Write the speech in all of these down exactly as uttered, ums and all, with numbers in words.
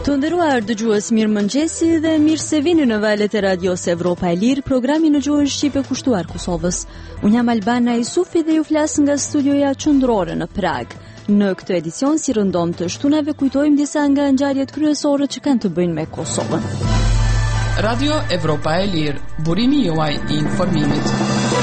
Të nderuar dëgjues, mirëmëngjesi dhe mirë se vini në valët e Radios Evropa e Lirë, programi në gjuhën shqipe kushtuar Kosovës. Unë jam Albana Isufi dhe ju flas nga studioja qendrore në Prag. Në këtë edicion, si rëndom të shtunave, kujtojmë disa nga ngjarjet kryesore që kanë të bëjnë me Kosovën. Radio Evropa e Lirë, burimi juaj i informimit.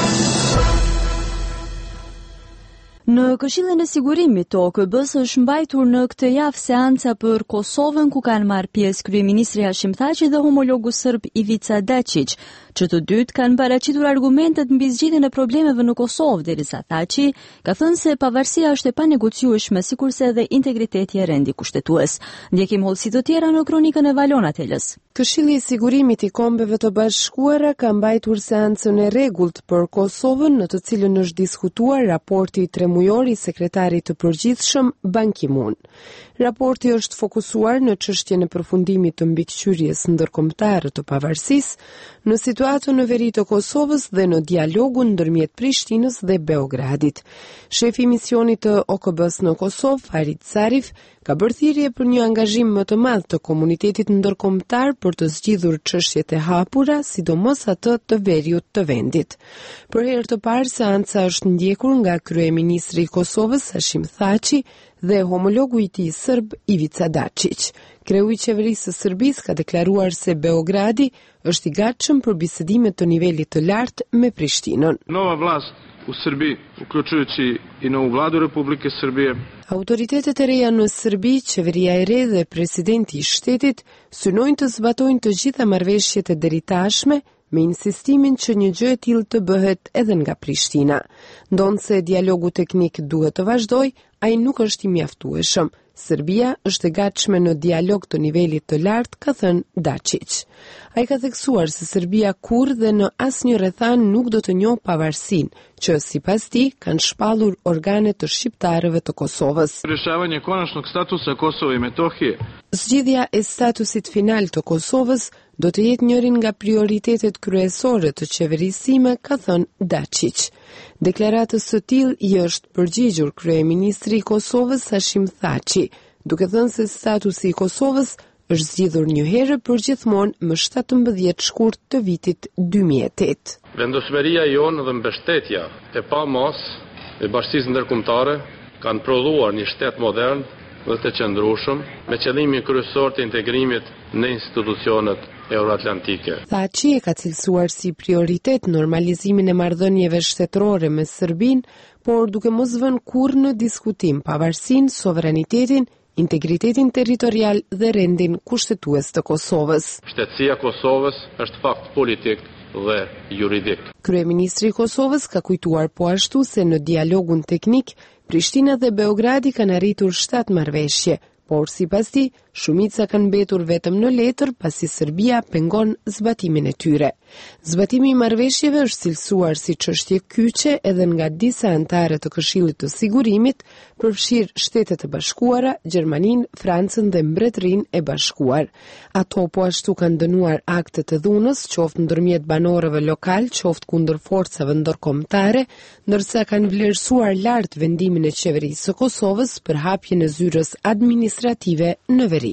Në Këshillin e Sigurimit të O K B-s është mbajtur në këtë javë seanca për Kosovën, ku kanë marrë pjesë kryeministri Hashim Thaçi dhe homologu serb Ivica Dačić, që të dytë kanë paraqitur argumentet mbi zgjidhjen e problemeve në Kosovë, derisa Thaçi ka thënë se pavarësia është e panegociueshme, sikurse edhe integriteti e rendi kushtetues. Ndjekim hollësi të tjera në kronikën e Valona Telës. Këshilli i Sigurimit i Kombeve të Bashkuara ka mbajtur seancën e rregullt për Kosovën, në të cilën është diskutuar raporti tremujor i sekretarit të përgjithshëm Ban Ki-moon. Raporti është fokusuar në çështjen e përfundimit të mbikëqyrjes ndërkombëtare të pavarësisë, në situatën në veri të Kosovës dhe në dialogun ndërmjet Prishtinës dhe Beogradit. Shefi i misionit të O K B-s në Kosovë, Farid Zarif, ka bërë thirrje për një angazhim më të madh të komunitetit ndërkombëtar për të zgjidhur çështjet e hapura, sidomos atë të veriut të vendit. Për herë të parë, seanca është ndjekur nga kryeministri i Kosovës Hashim Thaçi dhe homologu i tij serb Ivica Dačić. Kreu i qeverisë së Serbisë ka deklaruar se Beogradi është i gatshëm për bisedime të nivelit të lartë me Prishtinën. Nova vlast u Srbiji, uključujući i novu vladu Republike Srbije. Autoritetet e reja në Serbi, qeveria e re dhe presidenti i shtetit synojnë të zbatojnë të gjitha marrëveshjet e deritashme, me insistimin që një gjë e tillë të bëhet edhe nga Prishtina. Ndonse dialogu teknik duhet të vazhdojë, ai nuk është i mjaftueshëm. Serbia është e gatshme në dialog të nivelit të lartë, ka thënë Dačić. Ai ka theksuar se Serbia kurrë dhe në asnjë rrethan nuk do të njohë pavarësinë, që sipas tij kanë shpallur organet të shqiptarëve të Kosovës. Rješavanje konačnog statusa Kosova i Metohije. Zgjidhja e statusit final të Kosovës do të jetë njërin nga prioritetet kryesore të qeverisime, ka thënë Dačić. Deklaratës së tillë i është përgjigjur kryeministri i Kosovës Hashim Thaçi, duke thënë se statusi i Kosovës është zgjidhur një herë për gjithmonë më shtatëmbëdhjetë shkurt të vitit dy mijë e tetë. Vendosmëria jonë dhe mbështetja e pamos e bashkisë ndërkombëtare kanë prodhuar një shtet modern dhe të qëndrueshëm me qëllimin kryesor të integrimit në institucionet euroatlantike. Thaçi e ka cilësuar si prioritet normalizimin e marrëdhënieve shtetërore me Serbinë, por duke mos vënë kurrë në diskutim pavarësinë, sovranitetin, integritetin territorial dhe rendin kushtetues të Kosovës. Shtetësia e Kosovës është fakt politik dhe juridik. Kryeministri i Kosovës ka kujtuar po ashtu se në dialogun teknik Prishtina dhe Beogradi kanë arritur shtatë marrëveshje, por sipas tij, shumica kanë mbetur vetëm në letër pasi Serbia pengon zbatimin e tyre. Zbatimi i marrëveshjeve është cilësuar si çështje kyçe edhe nga disa anëtarë të Këshillit të Sigurimit, përfshir Shtetet e Bashkuara, Gjermaninë, Francën dhe Mbretërinë e Bashkuar. Ato po ashtu kanë dënuar aktet e dhunës, qoftë ndërmjet banorëve lokal, qoftë kundër forcave ndërkombëtare, ndërsa kanë vlerësuar lart vendimin e qeverisë së Kosovës për hapjen e zyrës administrative në veri.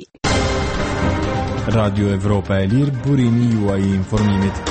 Radio Evropa e Lirë, burimi juaj i informimit.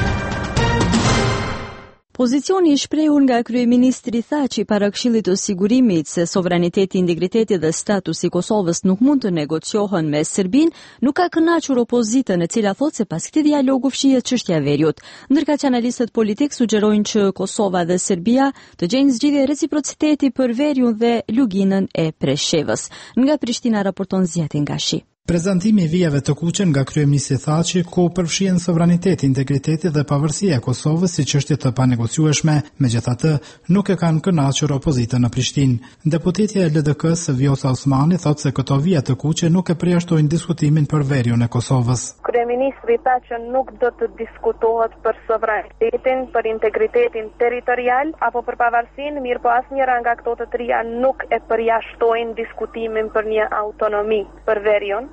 Pozicioni i shprehur nga kryeministri Thaçi para Këshillit të Sigurimit se sovraniteti, integriteti dhe statusi i Kosovës nuk mund të negociohen me Serbinë, nuk ka kënaqur opozitën, e cila thotë se pas këtij dialogu fshihet çështja e veriut. Ndërka që analistët politik sugjerojnë që Kosova dhe Serbia të gjejnë zgjidhje reciprociteti për veriun dhe luginën e Preshevës. Nga Prishtina raporton Zjati Ngashi. Prezantimi i vijave të kuqe nga kryeministri Thaçi, ku përfshihen sovraniteti, integriteti dhe pavarësia e Kosovës si çështje të panegociueshme, megjithatë nuk e kanë kënaqur opozitën në Prishtinë. Deputetja e L D K-s Vjosa Osmani thotë se këto vija të kuqe nuk e përjashtojnë diskutimin për veriun e Kosovës. Kryeministri tha që nuk do të diskutohet për sovranitetin, për integritetin territorial apo për pavarësinë, mirë po asnjëra nga këto të trija nuk e përjashtojnë diskutimin për një autonomi për veriun.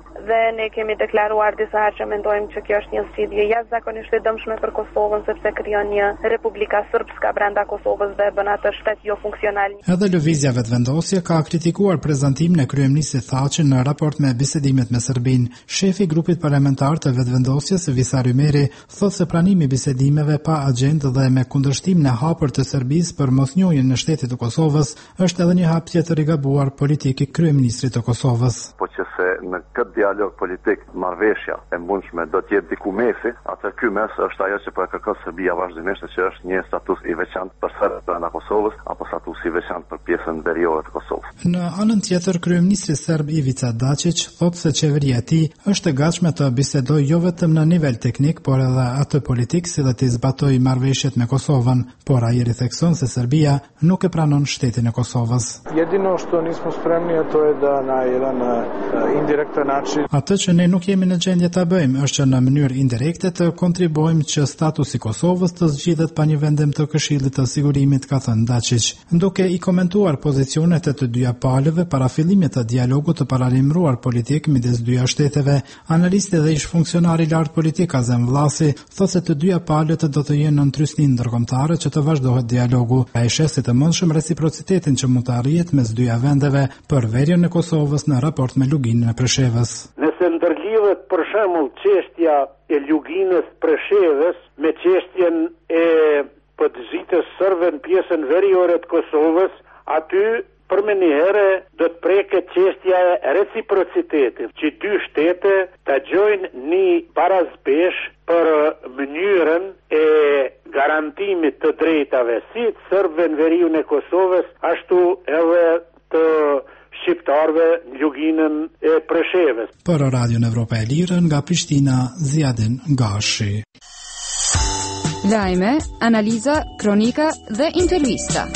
dhe ne kemi deklaruar disa herë që mendojmë që kjo është një zgjidhje jashtëzakonisht e dëmshme për Kosovën sepse krijon një Republika Srpska brenda Kosovës dhe bën atë shtet jo funksional. Edhe lëvizja vetëvendosje ka kritikuar prezantimin e kryeministit Thaçi në raport me bisedimet me Serbinë. Shefi i grupit parlamentar të vetëvendosjes, Visar Ymeri, thotë se pranimi i bisedimeve pa agjendë dhe me kundërshtimin e hapur të Serbisë për mosnjohjen në shtetin e Kosovës është edhe një hap tjetër i gabuar politik i kryeministrit të Kosovës. Po që se në këtë dialog politik marrëveshja e mundshme do të jetë diku mesi, atë ky mes është ajo që po e kërkon Serbia vazhdimisht, që është një status i veçantë për serbët brenda Kosovës apo status i veçantë për pjesën veriore të Kosovës. Në anën tjetër, kryeministri serb Ivica Dačić thotë se qeveria e tij është e gatshme të bisedojë jo vetëm në nivel teknik, por edhe atë politik, si dhe të zbatojë marrëveshjet me Kosovën, por ai rithekson se Serbia nuk e pranon shtetin e Kosovës. Jedino što nismo spremni to je da na jedan indirektan način. Atë që ne nuk jemi në gjendje ta bëjmë është që në mënyrë indirekte të kontribuojmë që statusi i Kosovës të zgjidhet pa një vendim të Këshillit të Sigurimit, ka thënë Dačić. Duke i komentuar pozicionet e të dyja palëve para fillimit të dialogut të paralimruar politik midis dyja shteteve, analisti dhe ish funksionari i lartë politik Azem Vllasi thotë se të dyja palët do të jenë në ndrysnin ndërkombëtare që të vazhdohet dialogu. Ai sheh si të mundshëm reciprocitetin që mund të arrihet mes dyja vendeve për verjen e Kosovës në raport me Luginën e Preshevës. Nëse ndërlidhet për shembull çështja e Luginës Preshevës me çështjen e përzitjes sërbe në pjesën veriore të Kosovës, aty për më një herë do të preket çështja e reciprocitetit, që dy shtete të gjojnë një barazpesh për mënyrën e garantimit të drejtave si të sërbëve në veriun e Kosovës, ashtu edhe të shqiptarëve në Luginën e Preshevës. Për Radion Evropa e Lirë nga Prishtina, Ziadin Gashi. Lajme, analiza, kronika dhe intervista.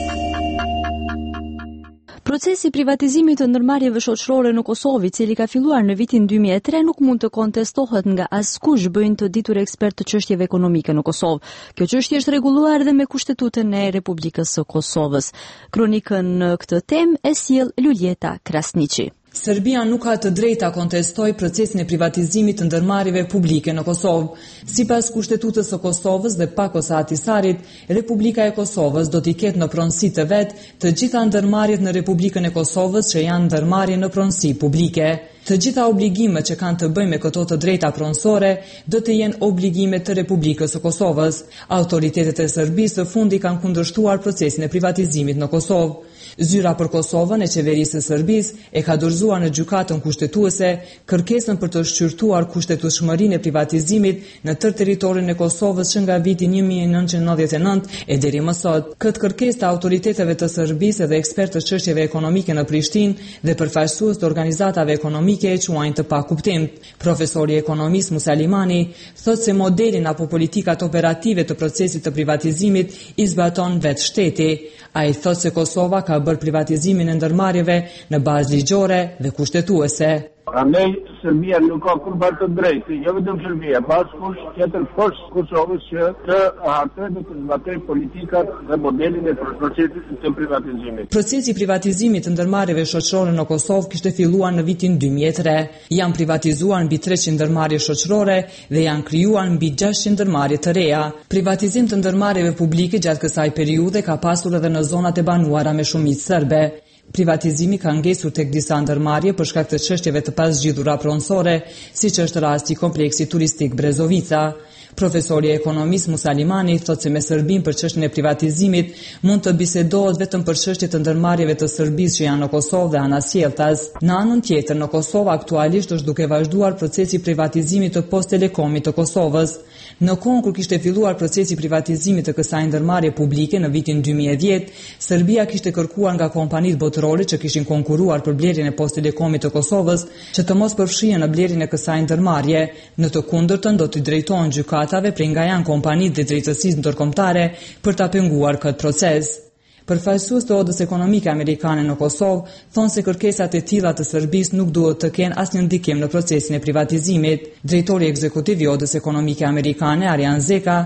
Procesi i privatizimit të ndërmarrjeve shoqërore në Kosovë, i cili ka filluar në vitin dy mijë e tre, nuk mund të kontestohet nga askush, bëjnë të ditur ekspert të çështjeve ekonomike në Kosovë. Kjo çështje është rregulluar edhe me Kushtetutën e Republikës së Kosovës. Kronikën në këtë temë e sjell Luljeta Krasniqi. Serbia nuk ka të drejtë ta kontestojë procesin e privatizimit të ndërmarrjeve publike në Kosovë. Sipas Kushtetutës së Kosovës dhe Pakos Ahtisarit, Republika e Kosovës do t'i ketë në pronësi të vet të gjitha ndërmarrjet në Republikën e Kosovës që janë ndërmarrje në pronësi publike. Të gjitha obligimet që kanë të bëjnë me këto të drejta pronësore do të jenë obligime të Republikës së Kosovës. Autoritetet e Serbisë së fundi kanë kundërshtuar procesin e privatizimit në Kosovë. Zyra për Kosovën e qeverisë së Serbisë e ka dorëzuar në gjykatën kushtetuese kërkesën për të shqyrtuar kushtetueshmërinë e privatizimit në tërë territorin e Kosovës që nga viti një mijë e nëntëqind e nëntëdhjetë e nëntë e deri më sot. Këtë kërkesë të autoriteteve të Serbisë dhe ekspertë të çështjeve ekonomike në Prishtinë dhe përfaqësues të organizatave ekonomike e quajnë të pakuptim. Profesori i ekonomisë Musalimani thotë se modelin apo politikat operative të procesit të privatizimit i zbaton vetë shteti. Ai thotë se Kosova ka bërë privatizimin e ndërmarrjeve në bazë ligjore dhe kushtetuese. Andaj Serbia nuk ka kur bërë të drejtë, jo vetëm Serbia, pas kush tjetër poshtë Kosovës që të hartoj dhe të zbatoj politikat dhe modelin e procesit të privatizimit. Procesi i privatizimit të ndërmarrjeve shoqërore në Kosovë kishte filluar në vitin dy mijë e tre. Janë privatizuar mbi treqind ndërmarrje shoqërore dhe janë krijuar mbi gjashtëqind ndërmarrje të reja. Privatizim të ndërmarrjeve publike gjatë kësaj periudhe ka pasur edhe në zonat e banuara me shumicë serbe. Privatizimi ka ngesur tek disa ndërmarrje për shkak të çështjeve të pazgjidhura pronësore, siç është rasti i kompleksit turistik Brezovica. Profesori i ekonomisë Musalimani thotë se me Serbinë për çështjen e privatizimit mund të bisedohet vetëm për çështjet të ndërmarrjeve të Serbisë që janë në Kosovë dhe anasjelltas. Në anën tjetër, në Kosovë aktualisht është duke vazhduar procesi i privatizimit të Post Telekomit të Kosovës. Në kohën kur kishte filluar procesi i privatizimit të kësaj ndërmarrje publike në vitin dy mijë e dhjetë, Serbia kishte kërkuar nga kompanitë botërore që kishin konkurruar për blerjen e Post Telekomit të Kosovës që të mos përfshihen në blerjen e kësaj ndërmarrje. Në të kundërtën do t'i drejtohen gjykatave prej nga janë kompanitë dhe drejtësisë ndërkombëtare për ta penguar këtë proces. Përfaqësues të Odës Ekonomike Amerikane në Kosovë thonë se kërkesat e tilla të Serbisë nuk duhet të kenë asnjë ndikim në procesin e privatizimit. Drejtori ekzekutiv i Odës Ekonomike Amerikane, Arjan Zeka,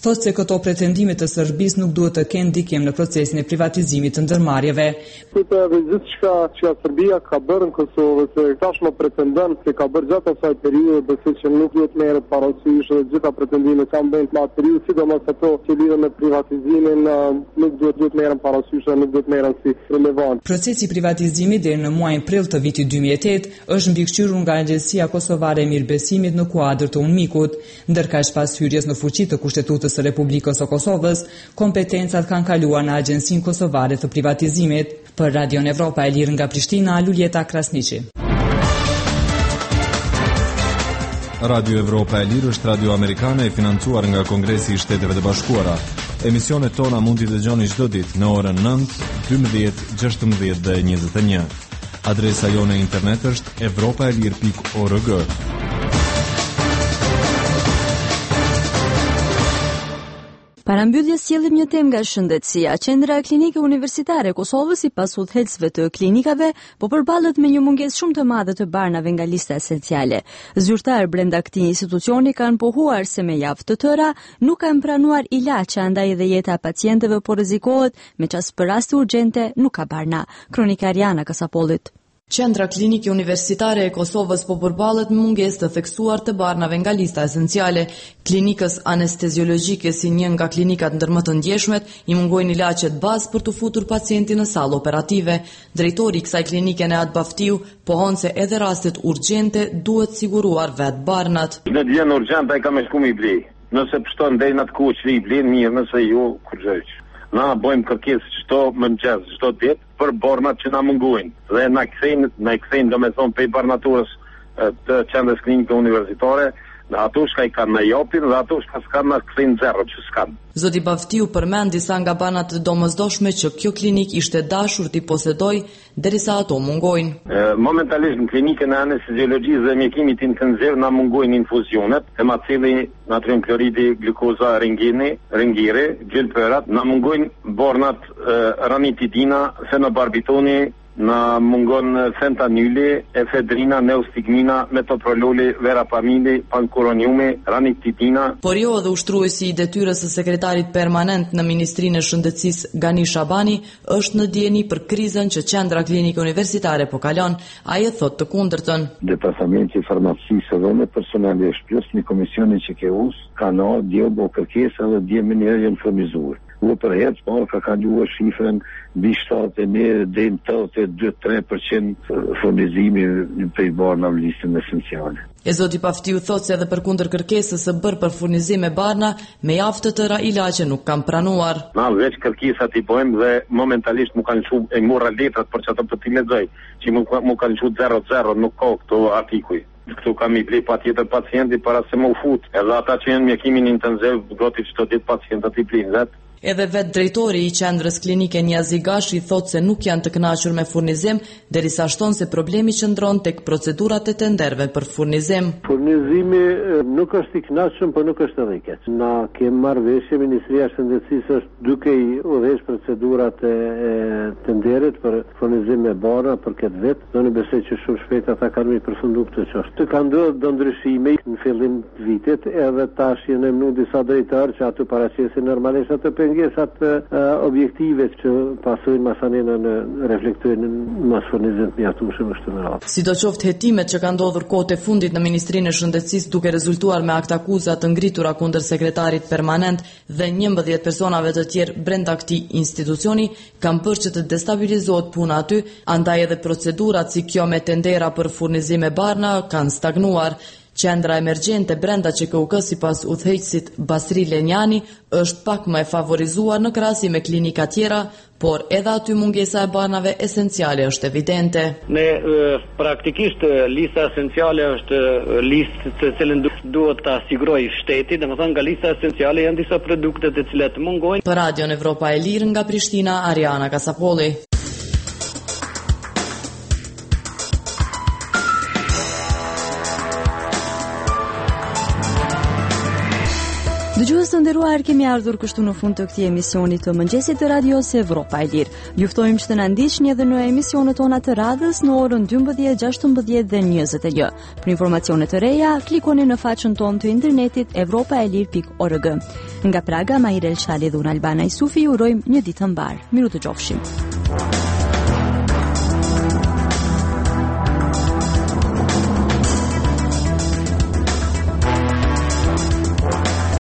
thotë se këto pretendime të Serbisë nuk duhet të kenë ndikim në procesin e privatizimit të ndërmarrjeve. Këtë gjithçka që Serbia ka bërë në Kosovë, se tashmë pretendon se ka bërë gjatë asaj periudhe, besoj që nuk duhet merret parasysh dhe gjitha pretendimet kanë bërë në atë periudhë, sidomos ato që lidhen me privatizimin, nuk duhet duhet merren parasysh dhe nuk duhet merren si relevant. Procesi i privatizimit deri në muajin prill të vitit dy mijë e tetë është mbikëqyrur nga Agjencia Kosovare e Mirëbesimit në kuadër të UNMIK-ut, ndërka pas hyrjes në fuqi të Kushtetutës së Republikës së Kosovës, kompetencat kanë kaluar në Agjencinë Kosovare të Privatizimit. Për Radion Evropa e Lirë nga Prishtina, Luljeta Krasniqi. Radio Evropa e Lirë është radio amerikane e financuar nga Kongresi i Shteteve të Bashkuara. Emisionet tona mund t'i dëgjoni çdo ditë në orën nëntë, dymbëdhjetë, gjashtëmbëdhjetë dhe njëzet e një. Adresa jone internet është evropaelir pikë org. Parambylljes sjellim një temë nga shëndetësia. Qendra Klinike Universitare e Kosovës, sipas udhëheqësve të klinikave, po përballet me një mungesë shumë të madhe të barnave nga lista esenciale. Zyrtarë brenda këtij institucioni kanë pohuar se me javë të tëra nuk kanë pranuar ilaç, andaj edhe jeta e pacientëve po rrezikohet, me çast për raste urgjente nuk ka barna. Kronika Ariana Kasapollit. Qendra Klinike Universitare e Kosovës po përballet me mungesë të theksuar të barnave nga lista esenciale. Klinikës anesteziologjike, si një nga klinikat ndër më të ndjeshmet, i mungojnë ilaçet bazë për të futur pacientin në sallë operative. Drejtori i kësaj klinike, Neat Baftiu, pohon se edhe rastet urgjente duhet siguruar vetë barnat. Në vjen urgjent ai ka më shku mi blej. Nëse pështon deri në atë kuq i blen mirë, nëse jo kurrëç. Na bëjmë kërkesë çdo mëngjes, çdo ditë për barnat që na mungojnë dhe na kthejnë, na kthejnë domethënë pe barnaturës të qendrës klinike universitare, në ato shka i kanë në japin dhe ato shka s'kanë në kthejnë zero që s'kanë. Zoti Baftiu përmend disa nga banat të domosdoshme që kjo klinik ishte dashur t'i posedoj derisa ato mungojnë. E, momentalisht në klinikën e anesteziologjisë dhe mjekimit intensiv na mungojnë infuzionet, hemacili, natrium kloridi, glukoza, rengini, rengiri, gjylpërat, na mungojnë barnat e, ranitidina, fenobarbitoni, na mungon fentanyli, efedrina, neostigmina, metoprololi, verapamili, pankuroniumi, ranitidina. Por jo edhe ushtruesi i detyrës së sekretarit permanent në Ministrinë e Shëndetësisë Gani Shabani është në dieni për krizën që Qendra Klinike Universitare po kalon. Ai e thot të kundërtën. Departamenti i farmacisë dhe me personalisht plus një komisioni që ke us, ka në dje bo kërkesa dhe dje me njerë jenë furnizuar. U për herë, por ka kaluar shifrën mbi shtatë e një deri në tetëdhjetë e dy tre përqind furnizimi për barna në listën esenciale. E zoti Baftiu thot se edhe përkundër kërkesës së bërë për furnizim me barna, me javë të tëra ilaçe nuk kanë pranuar. Na veç kërkesat i bëjmë dhe momentalisht mu kanë shu e mora letrat për që ato për t'i lexoj, që mu, mu kanë shu zero zero, nuk ka këto artikuj. Këtu kam i blej pa tjetër pacienti para se më u fut, edhe ata që jenë mjekimin intensiv, gati çdo ditë pacientat i blejnë vetë. Edhe vetë drejtori i qendrës klinike Niazi Gashi thot se nuk janë të kënaqur me furnizim, derisa shton se problemi qëndron tek procedurat e tenderëve për furnizim. Furnizimi nuk është i kënaqshëm, por nuk është edhe i keq. Na kemi marrëveshje, Ministria e Shëndetësisë është duke i udhëhequr procedurat e, e tenderit për furnizim me barra për këtë vit. Do në besoj që shumë shpejt ata kanë mi përfundu këtë çështje. Të kanë ndodhur do ndryshime në fillim të vitit, edhe tash janë mënu disa drejtarë që ato paraqesin normalisht ato pengesat uh, objektive që pasojnë masanina në reflektojnë në mas furnizim të mjaftueshëm është më radhë. Sidoqoftë hetimet që kanë ndodhur kohët e fundit në Ministrinë e Shëndetësisë duke rezultuar me akt akuza të ngritura kundër sekretarit permanent dhe njëmbëdhjetë personave të tjerë brenda këtij institucioni kanë bërë që të destabilizohet puna aty, andaj edhe procedurat si kjo me tendera për furnizim me barna kanë stagnuar. Qendra emergjente brenda Q K U K sipas udhëheqësit Basri Lenjani është pak më e favorizuar në krahasim me klinika tjera, por edhe aty mungesa e barnave esenciale është evidente. Ne praktikisht lista esenciale është listë të cilën duhet ta sigurojë shteti, domethënë nga lista esenciale janë disa produkte të cilat mungojnë. Për Radion Evropa e Lirë nga Prishtina, Ariana Kasapolli. Dëgjues të nderuar, kemi ardhur kështu në fund të këtij emisioni të mëngjesit të Radios Evropa e Lirë. Ju ftojmë që të na ndiqni edhe në emisionet tona të radhës në orën dymbëdhjetë, gjashtëmbëdhjetë dhe njëzet e një. Për informacione të reja, klikoni në faqen tonë të internetit evropa e lir pikë org. Nga Praga, Mahir Elçali dhe unë Albana Isufi ju urojmë një ditë të mbar. Miru të qofshim.